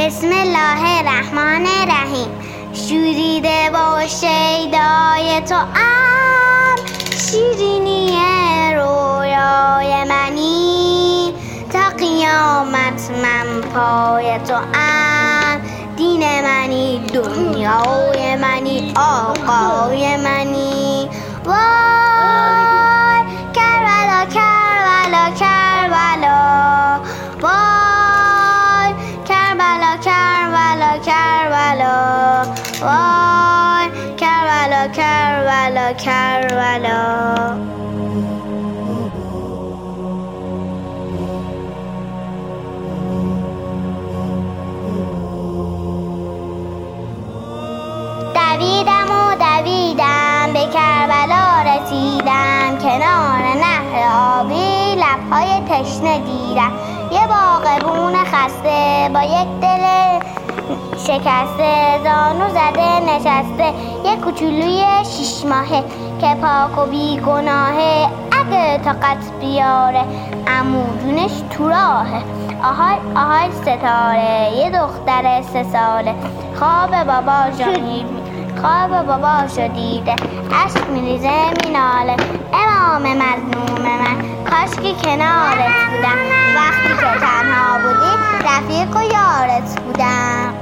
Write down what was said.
بسم الله الرحمن الرحیم. شوریده با شیدای تو شیرینی رویای منی، تا قیامت من پای تو دین منی، دنیای منی، آقای منی. وای کربلا کربلا کربلا، وای کربلا کربلا کربلا، وای کربلا کربلا کربلا. دویدم به کربلا رسیدم، کنار نهر آبی لبهای تشنه دیدم. یه باغبون خسته با یک دل شکسته، زانو زده نشسته یه کوچولوی 6 ماهه که پاک و بی گناهه. اگه طاقت بیاره عمو جونش تو راهه. آهای آهای ستاره، یه دختر 3 ساله خواب باباشو دیده، عشق میریزه میناله. امام مظلوم من، کاشکی کنارت بودم، وقتی که تنها بودی رفیق و یارت بودم.